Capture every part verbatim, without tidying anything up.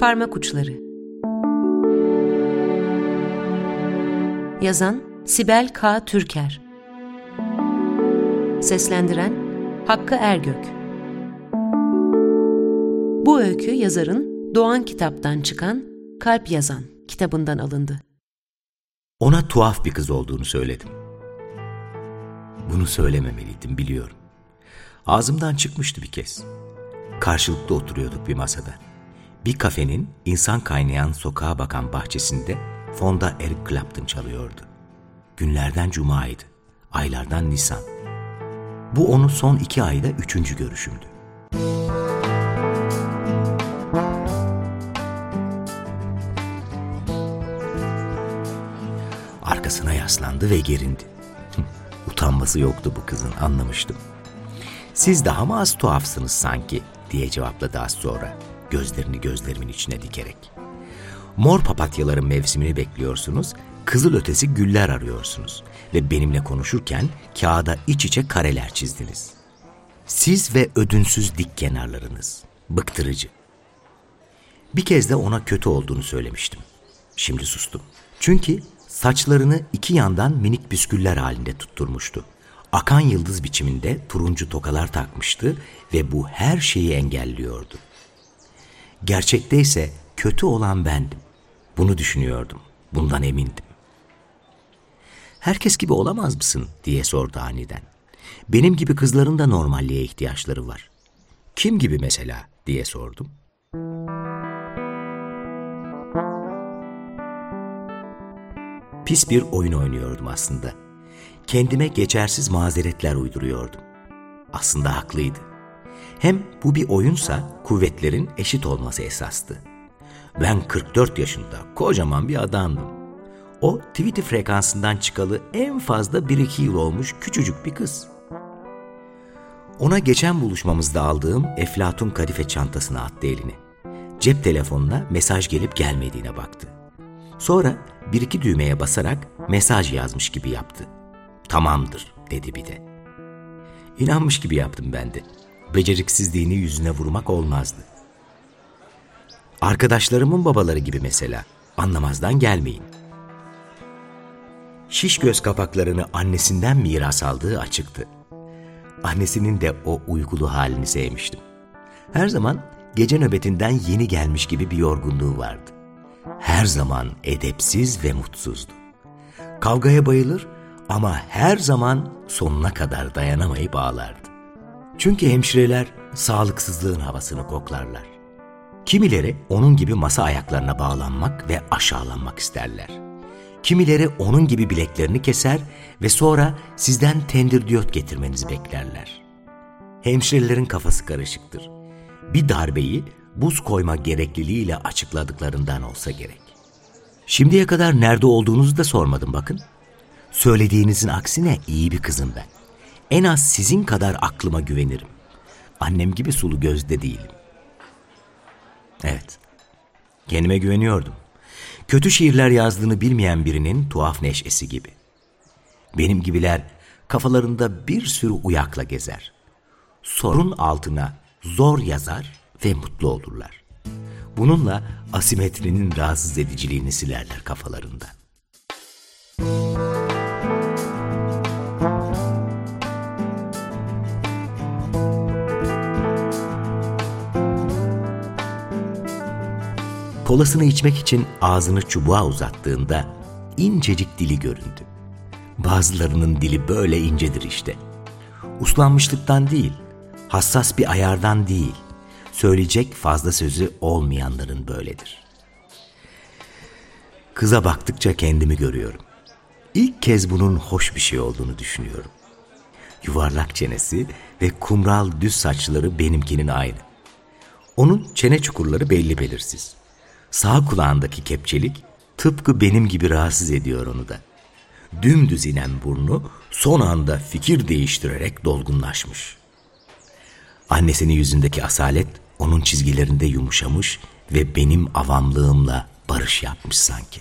Parmak Uçları. Yazan Sibel K. Türker. Seslendiren Hakkı Ergök. Bu öykü yazarın Doğan Kitap'tan çıkan Kalp Yazan kitabından alındı. Ona tuhaf bir kız olduğunu söyledim. Bunu söylememeliydim, biliyorum. Ağzımdan çıkmıştı bir kez. Karşılıklı oturuyorduk bir masada. Bir kafenin insan kaynayan sokağa bakan bahçesinde fonda Eric Clapton çalıyordu. Günlerden cumaydı, aylardan Nisan. Bu onun son iki ayda üçüncü görüşümdü. Arkasına yaslandı ve gerindi. Utanması yoktu bu kızın, anlamıştım. "Siz daha mı az tuhafsınız sanki?" diye cevapladı az sonra, gözlerini gözlerimin içine dikerek. "Mor papatyaların mevsimini bekliyorsunuz, kızılötesi güller arıyorsunuz ve benimle konuşurken kağıda iç içe kareler çizdiniz. Siz ve ödünsüz dik kenarlarınız, bıktırıcı." Bir kez de ona kötü olduğunu söylemiştim. Şimdi sustum. Çünkü saçlarını iki yandan minik püsküller halinde tutturmuştu. Akan yıldız biçiminde turuncu tokalar takmıştı ve bu her şeyi engelliyordu. Gerçekte ise kötü olan bendim. Bunu düşünüyordum, bundan emindim. "Herkes gibi olamaz mısın?" diye sordu aniden. "Benim gibi kızların da normalliğe ihtiyaçları var." "Kim gibi mesela?" diye sordum. Pis bir oyun oynuyordum aslında. Kendime geçersiz mazeretler uyduruyordum. Aslında haklıydı. Hem bu bir oyunsa kuvvetlerin eşit olması esastı. Ben kırk dört yaşında kocaman bir adamdım. O Tweety frekansından çıkalı en fazla bir iki yıl olmuş küçücük bir kız. Ona geçen buluşmamızda aldığım Eflatun kadife çantasına attı elini. Cep telefonuna mesaj gelip gelmediğine baktı. Sonra bir iki düğmeye basarak mesaj yazmış gibi yaptı. "Tamamdır," dedi bir de. İnanmış gibi yaptım ben de. Beceriksizliğini yüzüne vurmak olmazdı. Arkadaşlarımın babaları gibi mesela. Anlamazdan gelmeyin. Şiş göz kapaklarını annesinden miras aldığı açıktı. Annesinin de o uykulu halini sevmiştim. Her zaman gece nöbetinden yeni gelmiş gibi bir yorgunluğu vardı. Her zaman edepsiz ve mutsuzdu. Kavgaya bayılır ama her zaman sonuna kadar dayanamayıp ağlardı. Çünkü hemşireler sağlıksızlığın havasını koklarlar. Kimileri onun gibi masa ayaklarına bağlanmak ve aşağılanmak isterler. Kimileri onun gibi bileklerini keser ve sonra sizden tendirdiyot getirmenizi beklerler. Hemşirelerin kafası karışıktır. Bir darbeyi buz koyma gerekliliğiyle açıkladıklarından olsa gerek. Şimdiye kadar nerede olduğunuzu da sormadım bakın. Söylediğinizin aksine iyi bir kızım ben. En az sizin kadar aklıma güvenirim. Annem gibi sulu gözde değilim. Evet, kendime güveniyordum. Kötü şiirler yazdığını bilmeyen birinin tuhaf neşesi gibi. Benim gibiler kafalarında bir sürü uyakla gezer. Sorun altına zor yazar ve mutlu olurlar. Bununla asimetrinin rahatsız ediciliğini silerler kafalarında. Kolasını içmek için ağzını çubuğa uzattığında incecik dili göründü. Bazılarının dili böyle incedir işte. Uslanmışlıktan değil, hassas bir ayardan değil, söyleyecek fazla sözü olmayanların böyledir. Kıza baktıkça kendimi görüyorum. İlk kez bunun hoş bir şey olduğunu düşünüyorum. Yuvarlak çenesi ve kumral düz saçları benimkinin aynı. Onun çene çukurları belli belirsiz. Sağ kulağındaki kepçelik tıpkı benim gibi rahatsız ediyor onu da. Dümdüz inen burnu son anda fikir değiştirerek dolgunlaşmış. Annesinin yüzündeki asalet onun çizgilerinde yumuşamış ve benim avamlığımla barış yapmış sanki.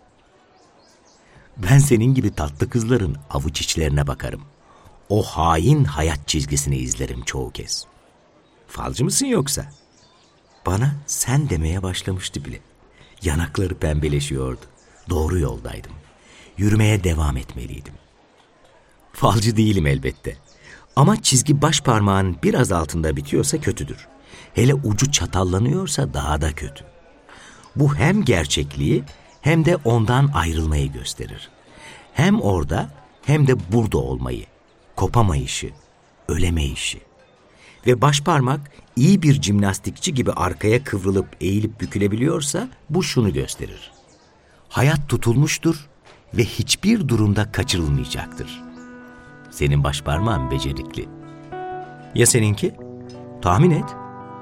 Ben senin gibi tatlı kızların avuç içlerine bakarım. O hain hayat çizgisini izlerim çoğu kez. Falcı mısın yoksa? Bana sen demeye başlamıştı bile. Yanakları pembeleşiyordu. Doğru yoldaydım. Yürümeye devam etmeliydim. Falcı değilim elbette. Ama çizgi baş parmağın biraz altında bitiyorsa kötüdür. Hele ucu çatallanıyorsa daha da kötü. Bu hem gerçekliği hem de ondan ayrılmayı gösterir. Hem orada hem de burada olmayı, kopamayışı, ölemeyişi. Ve baş parmak iyi bir jimnastikçi gibi arkaya kıvrılıp eğilip bükülebiliyorsa bu şunu gösterir. Hayat tutulmuştur ve hiçbir durumda kaçırılmayacaktır. Senin baş parmağın becerikli. Ya seninki? Tahmin et.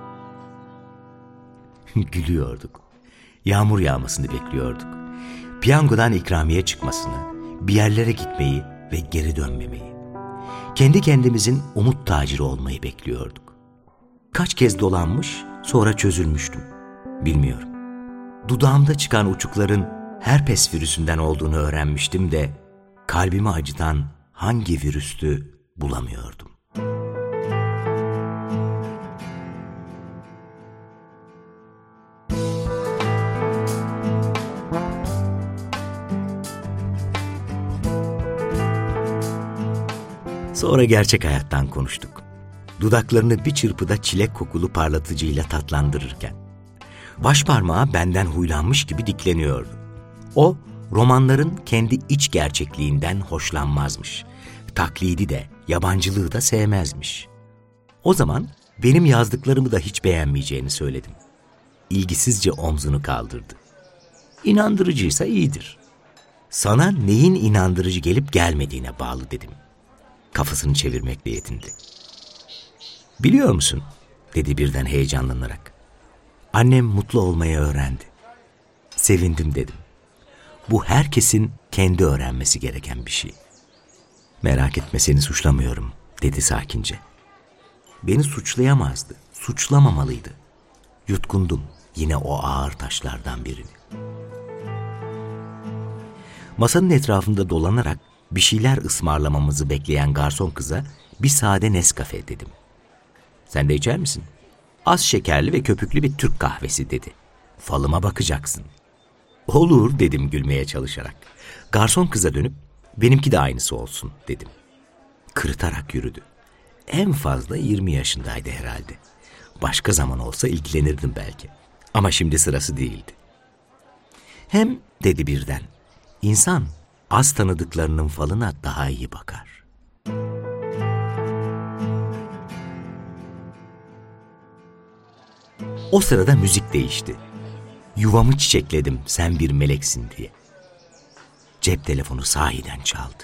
Gülüyorduk. Yağmur yağmasını bekliyorduk. Piyangodan ikramiye çıkmasını, bir yerlere gitmeyi ve geri dönmemeyi. Kendi kendimizin umut taciri olmayı bekliyorduk. Kaç kez dolanmış, sonra çözülmüştüm. Bilmiyorum. Dudağımda çıkan uçukların herpes virüsünden olduğunu öğrenmiştim de kalbimi acıtan hangi virüstü bulamıyordum. Sonra gerçek hayattan konuştuk. Dudaklarını bir çırpıda çilek kokulu parlatıcıyla tatlandırırken. Baş parmağı benden huylanmış gibi dikleniyordu. O, romanların kendi iç gerçekliğinden hoşlanmazmış. Taklidi de, yabancılığı da sevmezmiş. O zaman benim yazdıklarımı da hiç beğenmeyeceğini söyledim. İlgisizce omzunu kaldırdı. İnandırıcıysa iyidir. Sana neyin inandırıcı gelip gelmediğine bağlı dedim. Kafasını çevirmekle yetindi. Biliyor musun? Dedi birden heyecanlanarak. Annem mutlu olmayı öğrendi. Sevindim dedim. Bu herkesin kendi öğrenmesi gereken bir şey. Merak etme, seni suçlamıyorum, dedi sakince. Beni suçlayamazdı, suçlamamalıydı. Yutkundum yine o ağır taşlardan birini. Masanın etrafında dolanarak bir şeyler ısmarlamamızı bekleyen garson kıza bir sade Nescafe dedim. Sen de içer misin? Az şekerli ve köpüklü bir Türk kahvesi dedi. Falıma bakacaksın. Olur dedim gülmeye çalışarak. Garson kıza dönüp benimki de aynısı olsun dedim. Kırıtarak yürüdü. En fazla yirmi yaşındaydı herhalde. Başka zaman olsa ilgilenirdim belki. Ama şimdi sırası değildi. Hem dedi birden, insan az tanıdıklarının falına daha iyi bakar. O sırada müzik değişti. Yuvamı çiçekledim sen bir meleksin diye. Cep telefonu sahiden çaldı.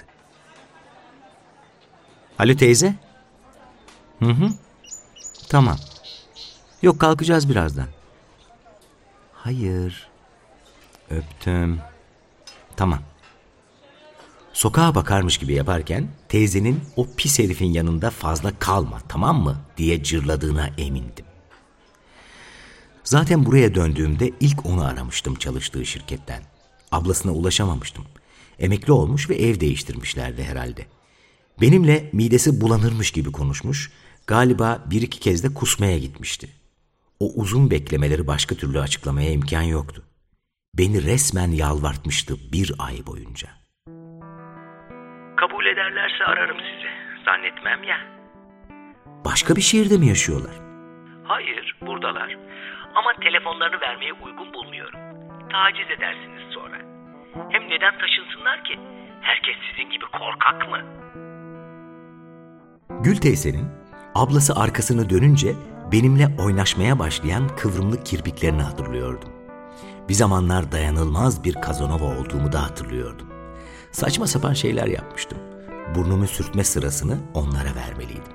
Alo teyze? Hı hı. Tamam. Yok, kalkacağız birazdan. Hayır. Öptüm. Tamam. Sokağa bakarmış gibi yaparken teyzenin o pis herifin yanında fazla kalma, tamam mı diye cırladığına emindim. Zaten buraya döndüğümde ilk onu aramıştım çalıştığı şirketten. Ablasına ulaşamamıştım. Emekli olmuş ve ev değiştirmişlerdi herhalde. Benimle midesi bulanırmış gibi konuşmuş, galiba bir iki kez de kusmaya gitmişti. O uzun beklemeleri başka türlü açıklamaya imkan yoktu. Beni resmen yalvartmıştı bir ay boyunca. Kabul ederlerse ararım sizi. Zannetmem ya. Başka bir şehirde mi yaşıyorlar? Hayır, buradalar. Ama telefonlarını vermeye uygun bulmuyorum. Taciz edersiniz sonra. Hem neden taşınsınlar ki? Herkes sizin gibi korkak mı? Gül teyzenin ablası arkasını dönünce benimle oynaşmaya başlayan kıvrımlı kirpiklerini hatırlıyordum. Bir zamanlar dayanılmaz bir Kazanova olduğumu da hatırlıyordum. Saçma sapan şeyler yapmıştım. Burnumu sürtme sırasını onlara vermeliydim.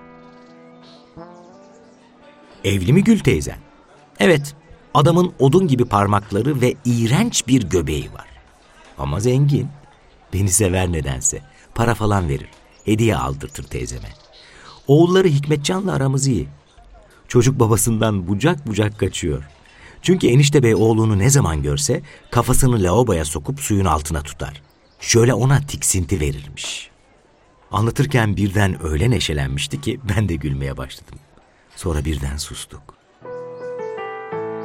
Evli mi Gül teyzen? Evet, adamın odun gibi parmakları ve iğrenç bir göbeği var. Ama zengin. Beni sever nedense. Para falan verir. Hediye aldırtır teyzeme. Oğulları Hikmetcan'la aramız iyi. Çocuk babasından bucak bucak kaçıyor. Çünkü enişte bey oğlunu ne zaman görse kafasını lavaboya sokup suyun altına tutar. Şöyle ona tiksinti verirmiş. Anlatırken birden öyle neşelenmişti ki ben de gülmeye başladım. Sonra birden sustuk.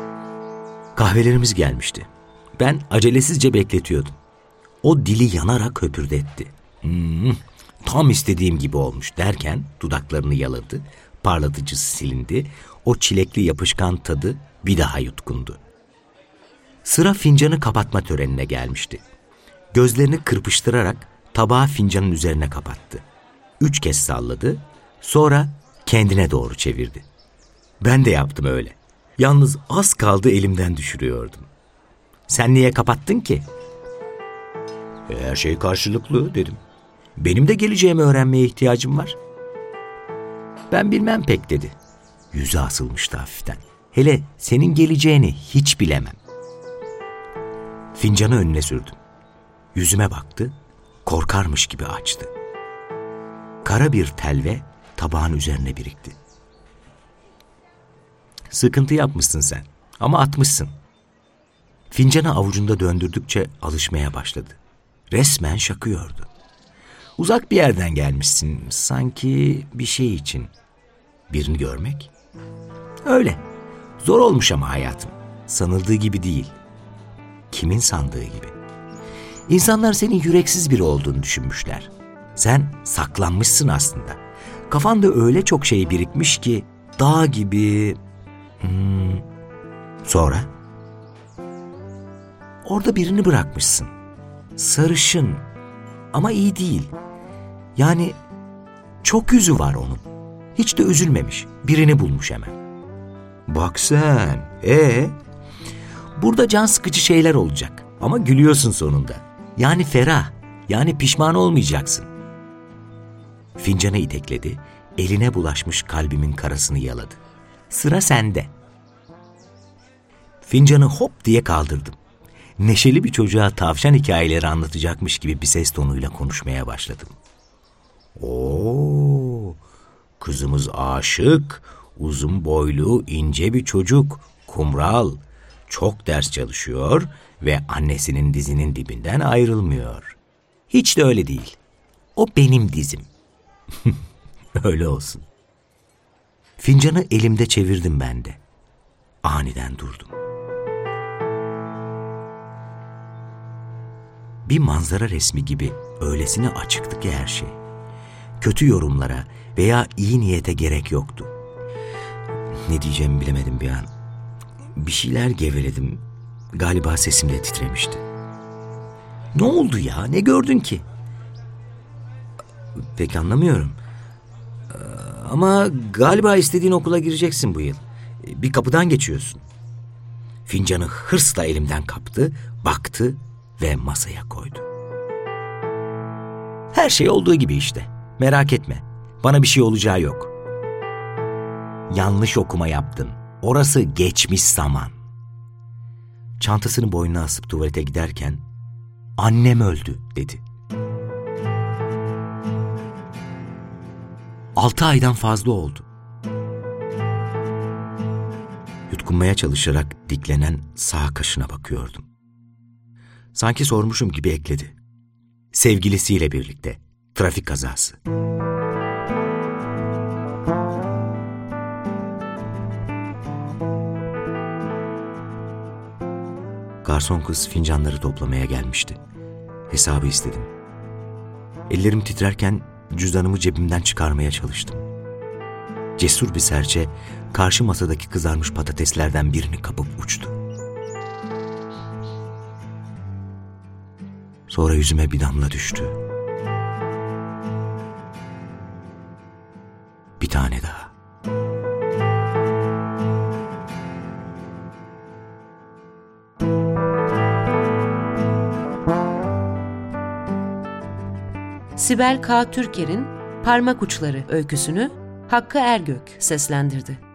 Kahvelerimiz gelmişti. Ben acelesizce bekletiyordum. O dili yanarak höpürdetti. Hmm, tam istediğim gibi olmuş derken dudaklarını yaladı, parlatıcısı silindi, o çilekli yapışkan tadı bir daha yutkundu. Sıra fincanı kapatma törenine gelmişti. Gözlerini kırpıştırarak tabağı fincanın üzerine kapattı. Üç kez salladı, sonra kendine doğru çevirdi. Ben de yaptım öyle. Yalnız az kaldı elimden düşürüyordum. Sen niye kapattın ki? Her şey karşılıklı dedim. Benim de geleceğimi öğrenmeye ihtiyacım var. Ben bilmem pek dedi. Yüzü asılmıştı hafiften. Hele senin geleceğini hiç bilemem. Fincanı önüne sürdüm. Yüzüme baktı, korkarmış gibi açtı. Kara bir telve tabağın üzerine birikti. Sıkıntı yapmışsın sen ama atmışsın. Fincanı avucunda döndürdükçe alışmaya başladı. Resmen şakıyordu. Uzak bir yerden gelmişsin, sanki bir şey için. Birini görmek? Öyle. Zor olmuş ama hayatım. Sanıldığı gibi değil. Kimin sandığı gibi. İnsanlar senin yüreksiz biri olduğunu düşünmüşler. Sen saklanmışsın aslında. Kafanda öyle çok şey birikmiş ki dağ gibi... Hmm. Sonra? Orada birini bırakmışsın. Sarışın ama iyi değil. Yani çok yüzü var onun. Hiç de üzülmemiş. Birini bulmuş hemen. Bak sen. Ee? Burada can sıkıcı şeyler olacak. Ama gülüyorsun sonunda. Yani ferah. Yani pişman olmayacaksın. Fincanı itekledi. Eline bulaşmış kalbimin karasını yaladı. Sıra sende. Fincanı hop diye kaldırdım. Neşeli bir çocuğa tavşan hikayeleri anlatacakmış gibi bir ses tonuyla konuşmaya başladım. Oo, kızımız aşık, uzun boylu, ince bir çocuk, kumral, çok ders çalışıyor ve annesinin dizinin dibinden ayrılmıyor. Hiç de öyle değil. O benim dizim. Öyle olsun. Fincanı elimde çevirdim ben de. Aniden durdum. Bir manzara resmi gibi öylesine açıktı ki her şey. Kötü yorumlara veya iyi niyete gerek yoktu. Ne diyeceğimi bilemedim bir an. Bir şeyler geveledim. Galiba sesim de titremişti. Ne oldu ya? Ne gördün ki? Pek anlamıyorum. Ama galiba istediğin okula gireceksin bu yıl. Bir kapıdan geçiyorsun. Fincanı hırsla elimden kaptı, baktı ve masaya koydu. Her şey olduğu gibi işte. Merak etme. Bana bir şey olacağı yok. Yanlış okuma yaptın. Orası geçmiş zaman. Çantasını boynuna asıp tuvalete giderken annem öldü dedi. Altı aydan fazla oldu. Yutkunmaya çalışarak diklenen sağ kaşına bakıyordum. Sanki sormuşum gibi ekledi. Sevgilisiyle birlikte trafik kazası. Garson kız fincanları toplamaya gelmişti. Hesabı istedim. Ellerim titrerken cüzdanımı cebimden çıkarmaya çalıştım. Cesur bir serçe karşı masadaki kızarmış patateslerden birini kapıp uçtu. Sonra yüzüme bir damla düştü. Bir tane daha. Sibel K. Türker'in Parmak Uçları öyküsünü Hakkı Ergök seslendirdi.